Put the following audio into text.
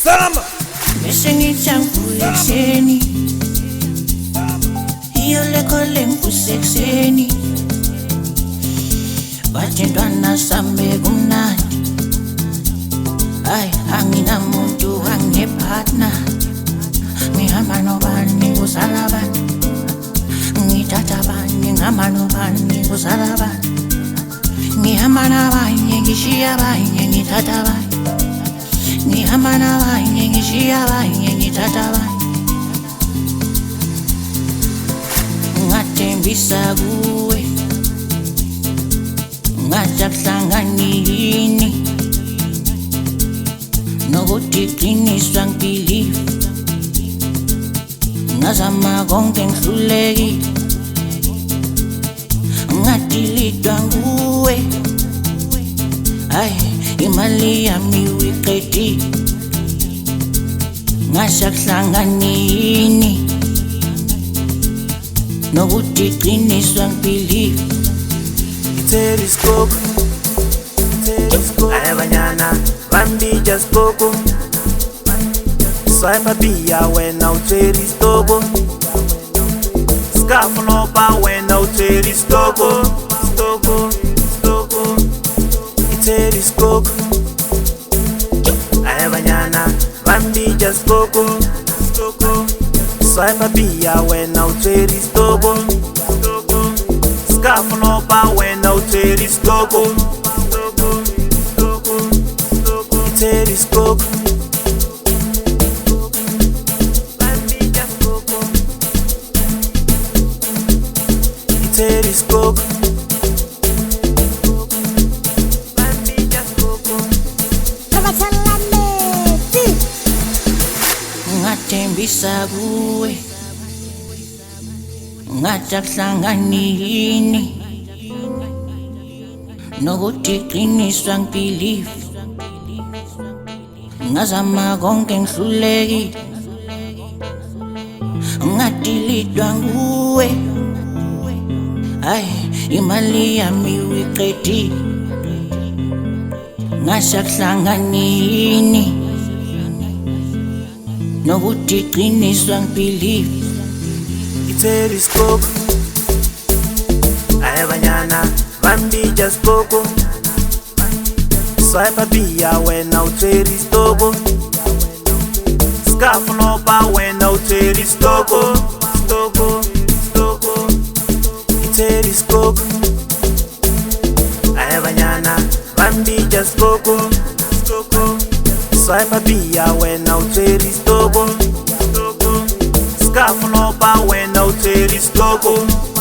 Samba Mesengitsangulexeni Iyo lekole nkusexeni Bathi ntwana sambe kumnandi Ay, anginamuntu anginepartner Ngihamba nobani kusala bani Ngithatha bani ngihamba nobani kusala bani Ngihamba nabanye ngishiya abanye ngithatha bani Ngihamba nabanye ngishiya abanye ngithatha bani Ngathembisa kuwe Ngajakuhlanganini Nokuthi qiniswa ngibelieve Ngazama konke ngihluleki Ngadilidwa nguwe Ay, imali yami uyiqedi Ngajakuhlanganini Nokuthi qiniswa ngibelieve Telescope, ayabanyana bambija spoke Swipe bia when out telescope Scaflopa when out telescope Telescope ayabanyana bambija spoke Swipe bia when out telescope Scaflopa when out telescope Telescope Telescope Ngathembisa kuwe Ngajakuhlanganini Nokuthi qiniswa ngibelieve Ngazama konke ngihluleki Ngadilidwa nguwe Ay, imali yami uyiqedi Ngajakuhlanganini Nokuthi qiniswa ngibelieve Telescope ayabanyana bambija spoke Swipe bia when out telescope Scaflopa when out telescope Telescope ayabanyana bambija spoke Swipe bia when out telescope Scaflopa when out telescope